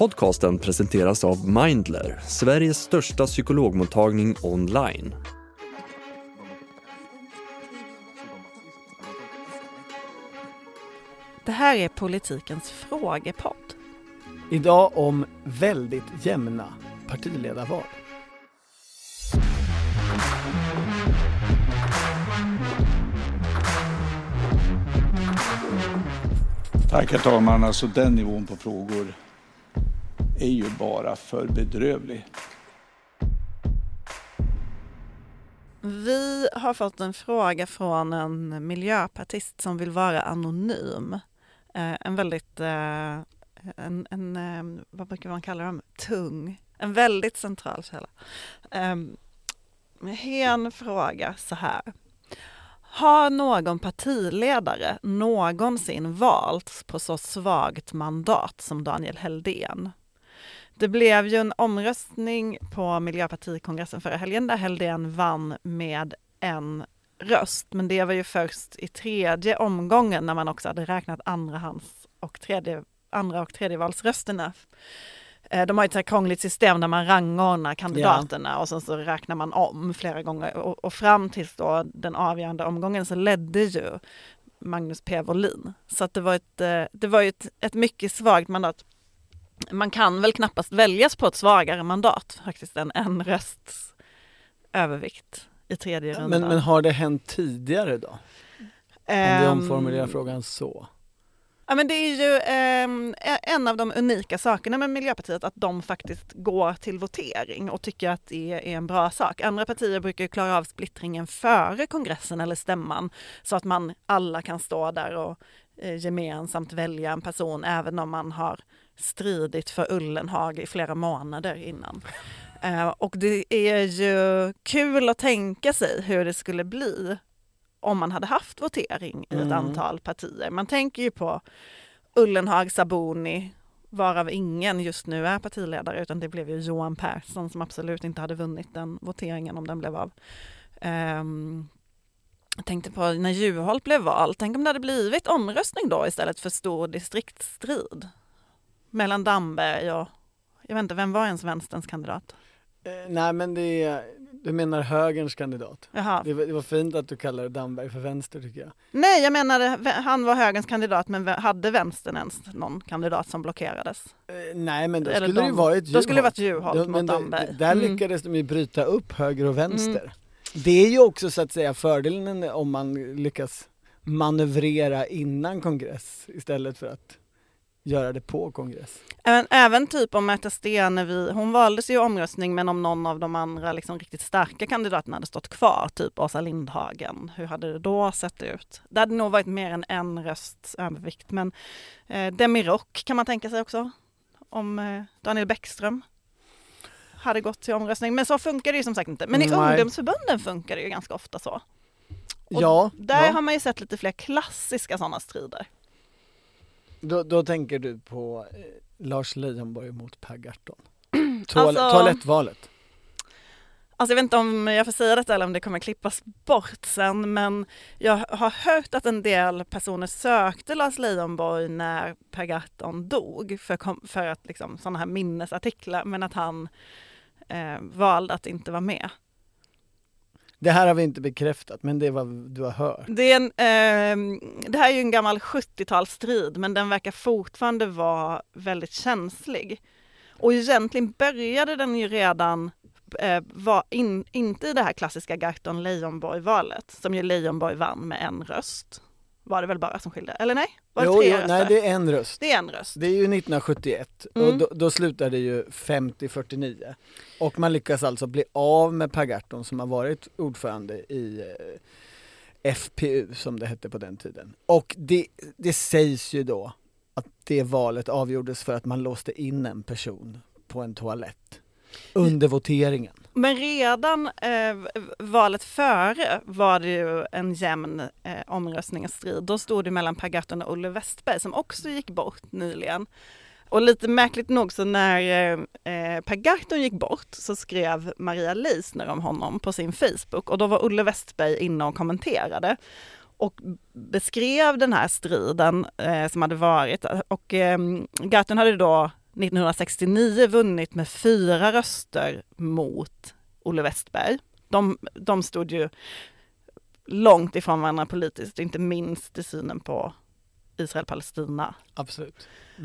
Podcasten presenteras av Mindler, Sveriges största psykologmottagning online. Det här är Politikens frågepodd. Idag om väldigt jämna partiledarval. Tack herr talman. Alltså den nivån på frågor är ju bara för bedrövlig. Vi har fått en fråga från en miljöpartist som vill vara anonym. En väldigt, vad brukar man kalla dem? Tung. En väldigt central källa. En fråga så här. Har någon partiledare någonsin valts på så svagt mandat som Daniel Heldén? Det blev ju en omröstning på Miljöpartikongressen förra helgen där Heldén vann med en röst. Men det var ju först i tredje omgången när man också hade räknat andra och tredjevalsrösterna. De har ju ett krångligt system där man rangordnar kandidaterna och sen så räknar man om flera gånger. Och fram tills då den avgörande omgången så ledde ju Magnus P. Wåhlin. Så att det var ju ett mycket svagt mandat. Man kan väl knappast väljas på ett svagare mandat faktiskt än en rösts övervikt i tredje rundan. Men har det hänt tidigare då? Om vi omformulerar frågan så. Ja, men det är ju en av de unika sakerna med Miljöpartiet att de faktiskt går till votering och tycker att det är en bra sak. Andra partier brukar ju klara av splittringen före kongressen eller stämman så att man alla kan stå där och gemensamt välja en person även om man har stridit för Ullenhag i flera månader innan. Och det är ju kul att tänka sig hur det skulle bli om man hade haft votering i ett antal partier. Man tänker ju på Ullenhag, Sabuni, varav ingen just nu är partiledare utan det blev ju Johan Persson som absolut inte hade vunnit den voteringen om den blev av. Jag tänkte på när Juholt blev vald. Tänk om det hade blivit omröstning då istället för stor distriktsstrid mellan Damberg och, jag vet inte, vem var ens vänsterns kandidat? Nej, men du menar högerns kandidat. Jaha. Det var fint att du kallade Damberg för vänster tycker jag. Nej, jag menade han var högerns kandidat men hade vänstern ens någon kandidat som blockerades? Nej, men då skulle det ju varit Juholt. Då skulle det varit Juholt mot Damberg. Där lyckades de ju bryta upp höger och vänster. Det är ju också så att säga fördelen om man lyckas manövrera innan kongress istället för att göra det på kongress. Även typ om Märta Stenevi, hon valdes ju i omröstning men om någon av de andra liksom riktigt starka kandidaterna hade stått kvar, typ Åsa Lindhagen, hur hade det då sett ut? Det hade nog varit mer än en rösts övervikt, men Demirock kan man tänka sig också, om Daniel Bäckström hade gått till omröstning, men så funkar det ju som sagt inte. Men i ungdomsförbunden funkar det ju ganska ofta så. Och där har man ju sett lite fler klassiska sådana strider. Då tänker du på Lars Leijonborg mot Per Gahrton. Toalettvalet. Alltså jag vet inte om jag får säga detta eller om det kommer klippas bort sen, men jag har hört att en del personer sökte Lars Leijonborg när Per Gahrton dog för att liksom sådana här minnesartiklar, men att han valde att inte vara med. Det här har vi inte bekräftat, men det är vad du har hört. Det här är ju en gammal 70-talsstrid, men den verkar fortfarande vara väldigt känslig. Och egentligen började den ju redan inte i det här klassiska Gahrton-Leijonborg-valet, som ju Leijonborg vann med en röst. Var det väl bara som skilde? Eller nej? Var det tre röster? Nej, det är en röst. Det är en röst. Det är ju 1971 och då slutade det ju 50-49. Och man lyckas alltså bli av med Per Gahrton som har varit ordförande i FPU som det hette på den tiden. Och det sägs ju då att det valet avgjordes för att man låste in en person på en toalett under voteringen. Men redan valet före var det ju en jämn omröstning och strid. Då stod det mellan Per Gahrton och Olle Westberg som också gick bort nyligen. Och lite märkligt nog så när Per Gahrton gick bort så skrev Maria Leisner om honom på sin Facebook. Och då var Olle Westberg inne och kommenterade. Och beskrev den här striden som hade varit. Och Gahrton hade då 1969 vunnit med 4 röster mot Olle Wästberg. De stod ju långt ifrån varandra politiskt, inte minst i synen på Israel-Palestina. Absolut.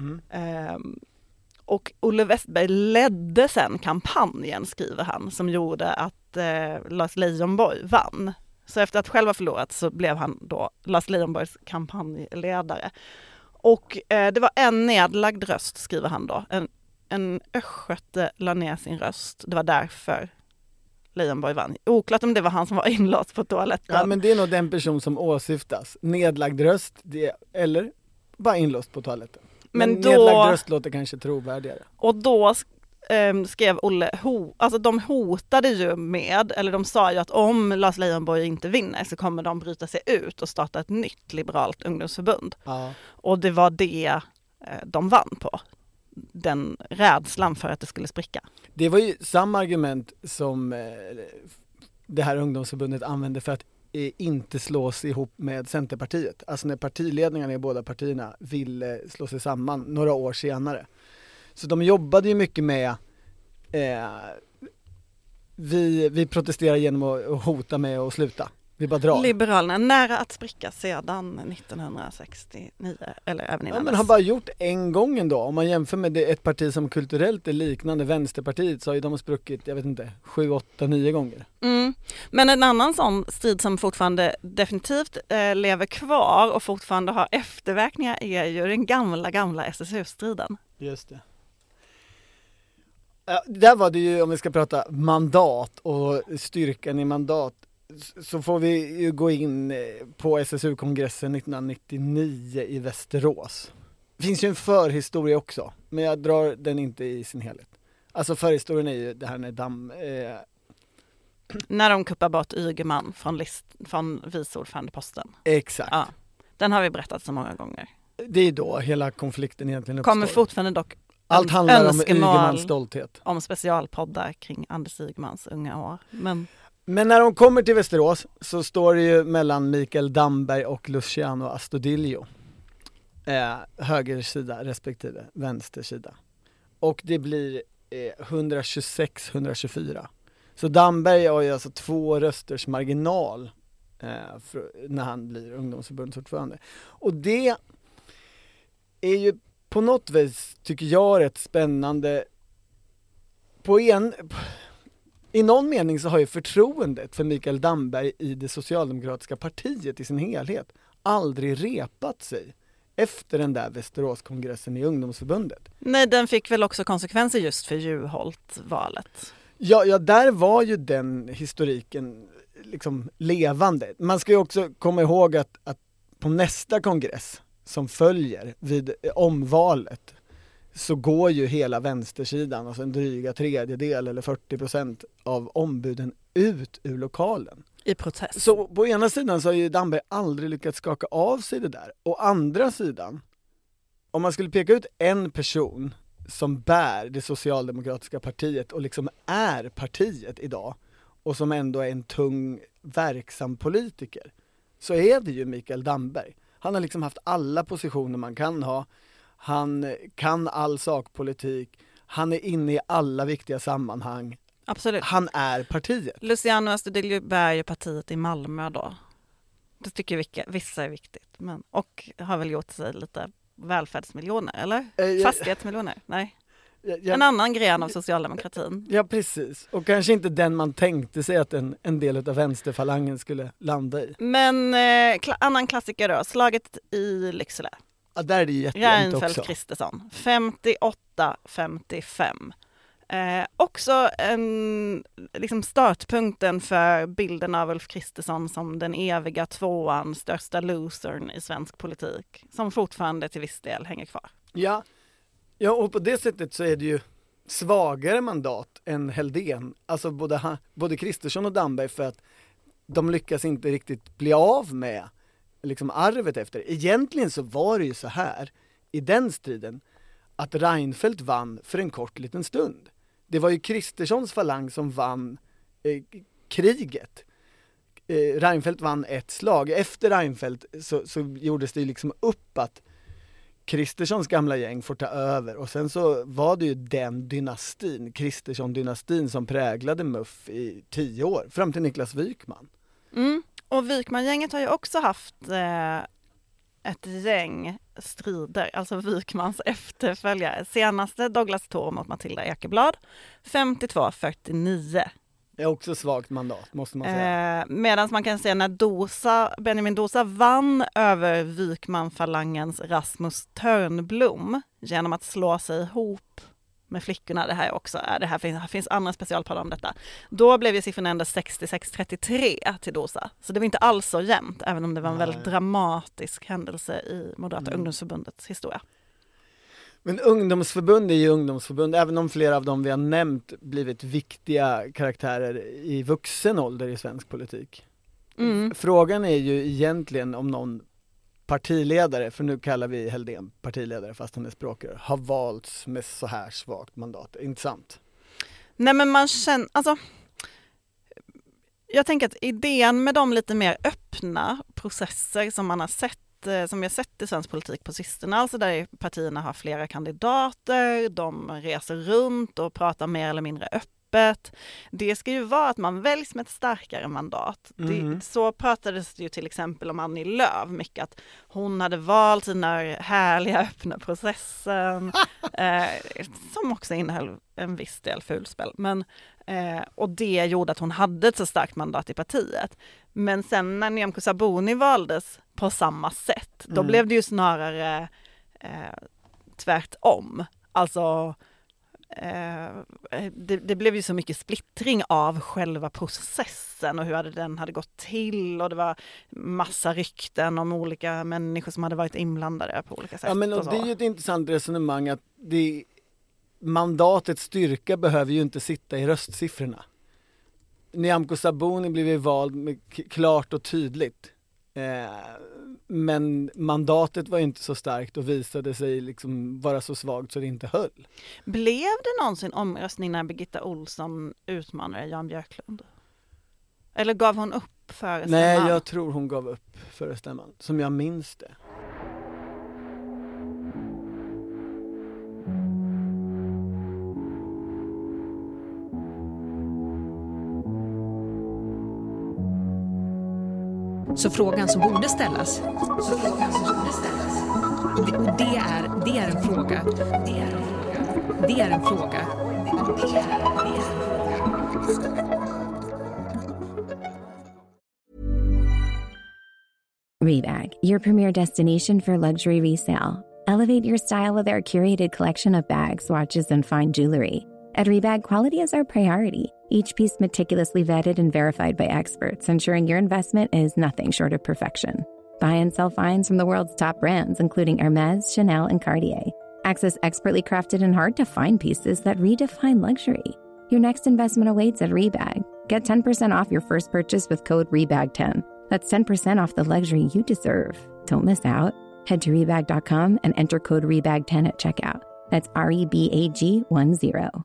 Och Olle Wästberg ledde sen kampanjen, skriver han, som gjorde att Lars Leijonborg vann. Så efter att själv ha förlorat så blev han då Lars Leijonborgs kampanjledare. Och det var en nedlagd röst, skriver han då. En östgöte la ner sin röst. Det var därför Leijonborg vann. Oklart om det var han som var inlåst på toaletten. Ja, men det är nog den person som åsyftas. Nedlagd röst, eller bara inlåst på toaletten. Men nedlagd röst låter kanske trovärdigare. Och då skrev Olle, alltså de hotade ju med, eller de sa ju att om Lars Leijonborg inte vinner så kommer de bryta sig ut och starta ett nytt liberalt ungdomsförbund. Ja. Och det var det de vann på. Den rädslan för att det skulle spricka. Det var ju samma argument som det här ungdomsförbundet använde för att inte slås ihop med Centerpartiet. Alltså när partiledningarna i båda partierna ville slå sig samman några år senare. Så de jobbade ju mycket med vi protesterar genom att hota med att sluta. Vi bara drar. Liberalerna nära att spricka sedan 1969 eller även innan. Ja, men har bara gjort en gång ändå. Om man jämför med ett parti som kulturellt är liknande, Vänsterpartiet, så har ju de spruckit, jag vet inte, 7, 8, 9 gånger. Men en annan sån strid som fortfarande definitivt lever kvar och fortfarande har efterverkningar är ju den gamla SSU-striden. Just det. Där var det ju, om vi ska prata mandat och styrkan i mandat, så får vi ju gå in på SSU-kongressen 1999 i Västerås. Det finns ju en förhistoria också, men jag drar den inte i sin helhet. Alltså förhistorien är ju det här när de kuppar bort Ygeman från vice ordförandeposten. Exakt. Ja, den har vi berättat så många gånger. Det är då hela konflikten egentligen uppstår. Kommer fortfarande dock allt handlar om Ygemans stolthet. Om specialpoddar kring Anders Ygemans unga år. Men när de kommer till Västerås så står det ju mellan Mikael Damberg och Luciano Astudillo. Högersida respektive vänstersida. Och det blir 126-124. Så Damberg har ju alltså 2 rösters marginal när han blir ungdomsförbundsordförande. Och det är ju på något vis, tycker jag, rätt spännande. I någon mening så har ju förtroendet för Mikael Damberg i det socialdemokratiska partiet i sin helhet aldrig repat sig efter den där Västeråskongressen i ungdomsförbundet. Nej, den fick väl också konsekvenser just för Juholt-valet. Ja, där var ju den historiken liksom levande. Man ska ju också komma ihåg att på nästa kongress som följer vid omvalet så går ju hela vänstersidan, alltså en dryga tredjedel eller 40% av ombuden ut ur lokalen. I protest. Så på ena sidan så har ju Damberg aldrig lyckats skaka av sig det där. Å andra sidan, om man skulle peka ut en person som bär det socialdemokratiska partiet och liksom är partiet idag och som ändå är en tung, verksam politiker, så är det ju Mikael Damberg. Han har liksom haft alla positioner man kan ha. Han kan all sakpolitik. Han är inne i alla viktiga sammanhang. Absolut. Han är partiet. Luciano Astudillo bär ju partiet i Malmö då. Det tycker vissa är viktigt. Och har väl gjort sig lite välfärdsmiljoner, eller? Fastighetsmiljoner? Nej. En annan gren av socialdemokratin. Ja, precis. Och kanske inte den man tänkte sig att en del av vänsterfalangen skulle landa i. Men annan klassiker då. Slaget i Lycksele. Ja, där är det jättejämnt också. Reinfeldt Kristersson. 58-55. Också liksom startpunkten för bilden av Ulf Kristersson som den eviga tvåan, största losern i svensk politik. Som fortfarande till viss del hänger kvar. Ja, och på det sättet så är det ju svagare mandat än Helldén. Alltså både Kristersson och Damberg, för att de lyckas inte riktigt bli av med liksom arvet efter. Egentligen så var det ju så här i den striden att Reinfeldt vann för en kort liten stund. Det var ju Kristerssons falang som vann kriget. Reinfeldt vann ett slag. Efter Reinfeldt så gjordes det liksom upp att Kristerssons gamla gäng får ta över och sen så var det ju den dynastin, Kristersson-dynastin, som präglade MUF i 10 år, fram till Niklas Wykman. Och Wykman-gänget har ju också haft ett gäng strider, alltså Wykmans efterföljare. Senaste Douglas Thor mot Matilda Ekeblad, 52-49. Det är också svagt mandat, måste man säga. Medan man kan säga när Benjamin Dosa vann över Wykman-falangens Rasmus Törnblom genom att slå sig ihop med flickorna, här finns andra specialpoddar om detta. Då blev ju siffran ändå 66-33 till Dosa. Så det var inte alls så jämnt, även om det var en väldigt dramatisk händelse i Moderata ungdomsförbundets historia. Men ungdomsförbund är ju ungdomsförbund, även om flera av dem vi har nämnt blivit viktiga karaktärer i vuxen ålder i svensk politik. Frågan är ju egentligen om någon partiledare, för nu kallar vi Helldén partiledare fast han är språkrör, har valts med så här svagt mandat. Inte sant? Nej, men man känner, alltså, jag tänker att idén med de lite mer öppna processer som man har sett, som vi har sett i svensk politik på sistone, alltså där partierna har flera kandidater, de reser runt och pratar mer eller mindre öppet. Det ska ju vara att man väljs med ett starkare mandat. Så pratades det ju till exempel om Annie Lööf mycket, att hon hade valt sina härliga öppna processen som också innehöll en viss del fulspel. Men, och det gjorde att hon hade ett så starkt mandat i partiet. Men sen när Nyamko Sabuni valdes på samma sätt, då blev det ju snarare tvärtom. Alltså det blev ju så mycket splittring av själva processen och hur den hade gått till, och det var massa rykten om olika människor som hade varit inblandade på olika sätt. Ja, men och det är ju ett intressant resonemang att mandatets styrka behöver ju inte sitta i röstsiffrorna. Nyamko Sabuni blev ju vald klart och tydligt. Men mandatet var inte så starkt och visade sig liksom vara så svagt så det inte höll. Blev det någonsin omröstning när Birgitta Olsson utmanade Jan Björklund? Eller gav hon upp före stämman? Nej, jag tror hon gav upp före stämman, som jag minns det. Så frågan som borde ställas. Och det är en fråga. Det är en fråga. Rebag, your premier destination for luxury resale. Elevate your style with our curated collection of bags, watches, and fine jewelry. At Rebag, quality is our priority. Each piece meticulously vetted and verified by experts, ensuring your investment is nothing short of perfection. Buy and sell finds from the world's top brands, including Hermes, Chanel, and Cartier. Access expertly crafted and hard-to-find pieces that redefine luxury. Your next investment awaits at Rebag. Get 10% off your first purchase with code REBAG10. That's 10% off the luxury you deserve. Don't miss out. Head to Rebag.com and enter code REBAG10 at checkout. That's REBAG10.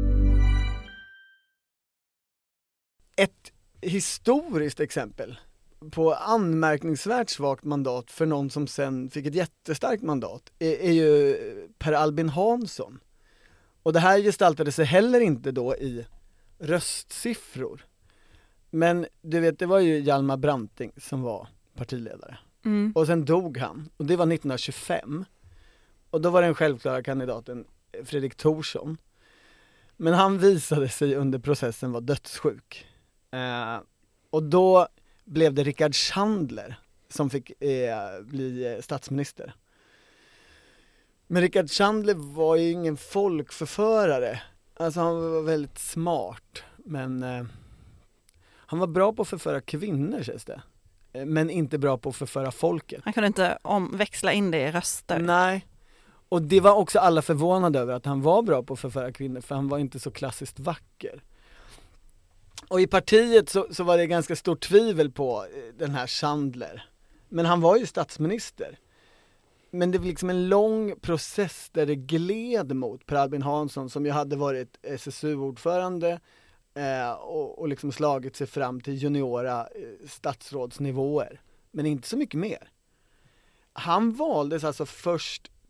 Ett historiskt exempel på anmärkningsvärt svagt mandat för någon som sen fick ett jättestarkt mandat är ju Per Albin Hansson. Och det här gestaltade sig heller inte då i röstsiffror. Men du vet, det var ju Hjalmar Branting som var partiledare. Och sen dog han. Och det var 1925. Och då var den självklara kandidaten Fredrik Thorsson. Men han visade sig under processen vara dödssjuk. Och då blev det Rickard Sandler som fick bli statsminister. Men Rickard Sandler var ju ingen folkförförare. Alltså han var väldigt smart. Men han var bra på att förföra kvinnor, känns det. Men inte bra på att förföra folket. Han kunde inte växla in det i röster. Nej. Och det var också alla förvånade över, att han var bra på att förföra kvinnor, för han var inte så klassiskt vacker. Och i partiet så var det ganska stort tvivel på den här Sandler. Men han var ju statsminister. Men det var liksom en lång process där det gled mot Per Albin Hansson, som ju hade varit SSU-ordförande och liksom slagit sig fram till juniora statsrådsnivåer. Men inte så mycket mer. Han valdes alltså först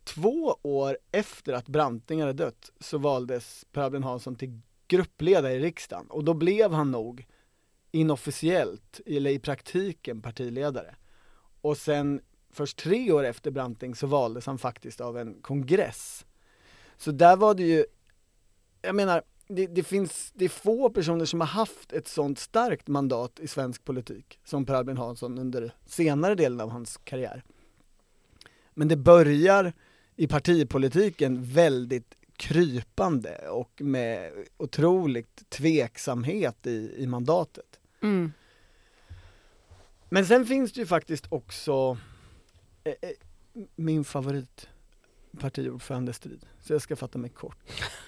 2 år efter att Branting hade dött så valdes Per Albin Hansson till gruppledare i riksdagen. Och då blev han nog inofficiellt, eller i praktiken, partiledare. Och sen först 3 år efter Branting så valdes han faktiskt av en kongress. Så där var det ju, jag menar, det är få personer som har haft ett sånt starkt mandat i svensk politik som Per Albin Hansson under senare delen av hans karriär. Men det börjar i partipolitiken väldigt krypande och med otroligt tveksamhet i mandatet. Mm. Men sen finns det ju faktiskt också min favorit partiordförandestrid. Så jag ska fatta mig kort.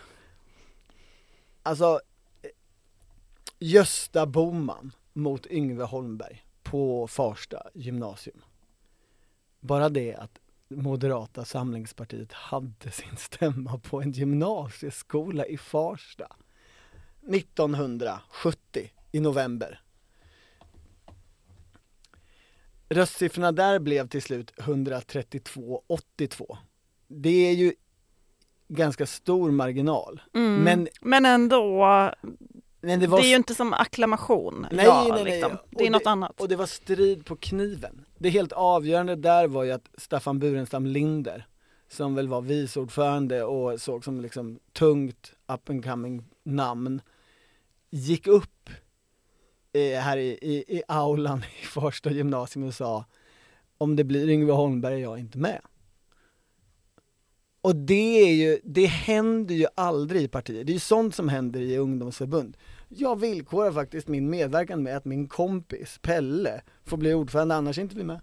Alltså, Gösta Bohman mot Yngve Holmberg på Farsta gymnasium. Bara det att Moderata samlingspartiet hade sin stämma på en gymnasieskola i Farsta 1970 i november. Röstsiffrorna där blev till slut 132-82. Det är ju ganska stor marginal. Men ändå, men det är ju inte som akklamation. Nej. Liksom. Det är något annat. Och det var strid på kniven. Det helt avgörande där var ju att Staffan Burenstam Linder, som väl var viceordförande och såg som liksom tungt up and coming namn, gick upp här i aulan i Farsta gymnasium och sa: om det blir Yngve Holmberg är jag inte med. Och det händer ju aldrig i partier. Det är ju sånt som händer i ungdomsförbund. Jag villkorar faktiskt min medverkan med att min kompis Pelle får bli ordförande, annars inte bli med.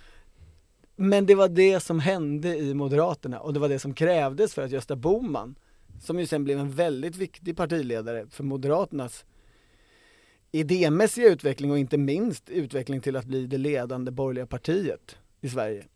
Men det var det som hände i Moderaterna, och det var det som krävdes för att Gösta Bohman, som ju sen blev en väldigt viktig partiledare för Moderaternas idémässiga utveckling och inte minst utveckling till att bli det ledande borgerliga partiet i Sverige.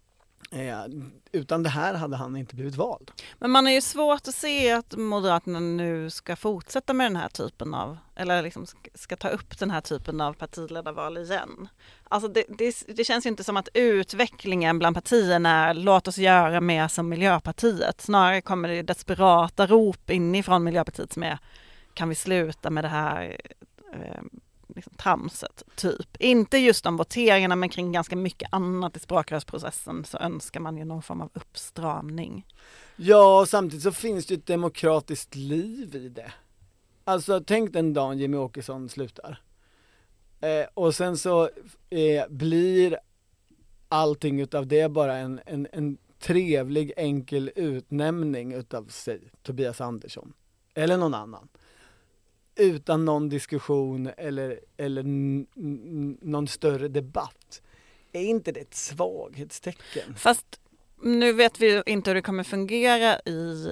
Utan det här hade han inte blivit vald. Men man är ju svårt att se att Moderaterna nu ska fortsätta med den här typen av, eller liksom ska ta upp den här typen av partiledarval igen. Alltså det känns ju inte som att utvecklingen bland partierna är låt oss göra mer som Miljöpartiet. Snarare kommer det desperata rop inifrån Miljöpartiet som är: kan vi sluta med det här liksom tramset, typ. Inte just om voteringarna, men kring ganska mycket annat i språkrörsprocessen så önskar man ju någon form av uppstramning. Ja, och samtidigt så finns det ett demokratiskt liv i det. Alltså tänk den dagen Jimmy Åkesson slutar. Och sen så blir allting utav det bara en trevlig enkel utnämning utav sig, Tobias Andersson. Eller någon annan. Utan någon diskussion eller någon större debatt. Är inte det ett svaghetstecken? Fast nu vet vi inte hur det kommer fungera i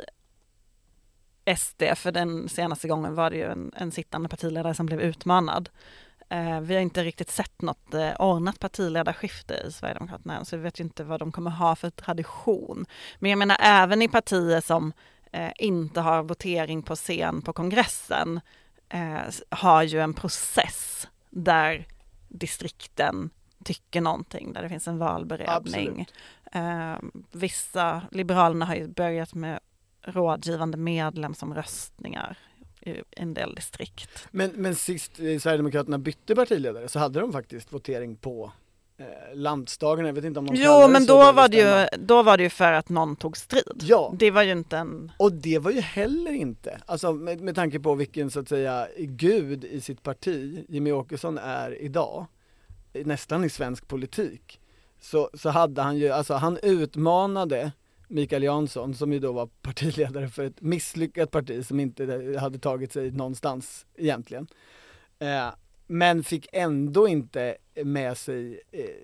SD, för den senaste gången var det ju en sittande partiledare som blev utmanad. Vi har inte riktigt sett något ordnat partiledarskifte i Sverigedemokraterna än, så vi vet ju inte vad de kommer ha för tradition. Men jag menar, även i partier som inte har votering på scen på kongressen har ju en process där distrikten tycker någonting, där det finns en valberedning. Vissa, Liberalerna har ju börjat med rådgivande medlemsomröstningar i en del distrikt. Men sist Sverigedemokraterna bytte partiledare så hade de faktiskt votering på landsdagen. Jag vet inte om de men då var det ju för att någon tog strid. Ja. Det var ju inte en... Och det var ju heller inte, alltså med tanke på vilken så att säga gud i sitt parti Jimmy Åkesson är idag, nästan i svensk politik, så hade han ju, alltså han utmanade Mikael Jansson, som ju då var partiledare för ett misslyckat parti som inte hade tagit sig någonstans egentligen. Men fick ändå inte med sig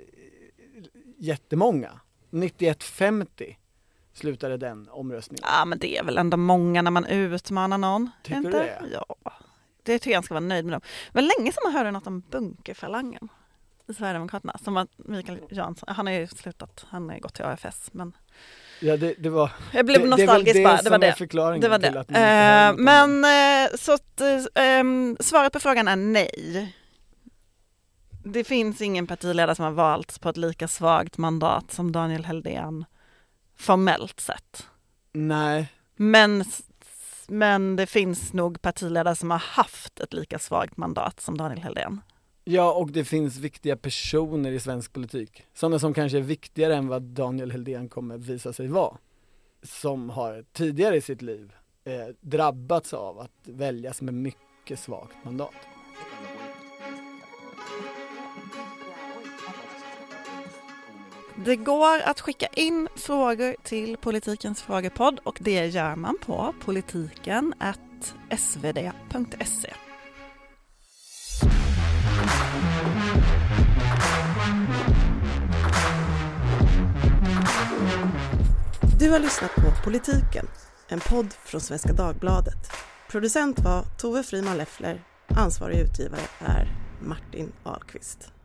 jättemånga. 91-50 slutade den omröstningen. Ja, men det är väl ändå många när man utmanar någon. Tycker inte? Du det? Ja, det tycker jag ska vara nöjd med dem. Men länge som man hörde något om bunkerfalangen i Sverigedemokraterna. Som att Mikael Jansson, han har ju slutat, han har gått till AFS. Men... Ja, det var... Jag blev nostalgisk bara, det var det. Det var det. Till att så att, svaret på frågan är nej. Det finns ingen partiledare som har valts på ett lika svagt mandat som Daniel Heldén formellt sett. Nej. Men det finns nog partiledare som har haft ett lika svagt mandat som Daniel Helldén. Ja, och det finns viktiga personer i svensk politik. Sådana som kanske är viktigare än vad Daniel Helldén kommer visa sig vara. Som har tidigare i sitt liv drabbats av att väljas med mycket svagt mandat. Det går att skicka in frågor till Politikens frågepodd och det gör man på politiken@svd.se. Du har lyssnat på Politiken, en podd från Svenska Dagbladet. Producent var Tove Friman Leffler, ansvarig utgivare är Martin Ahlqvist.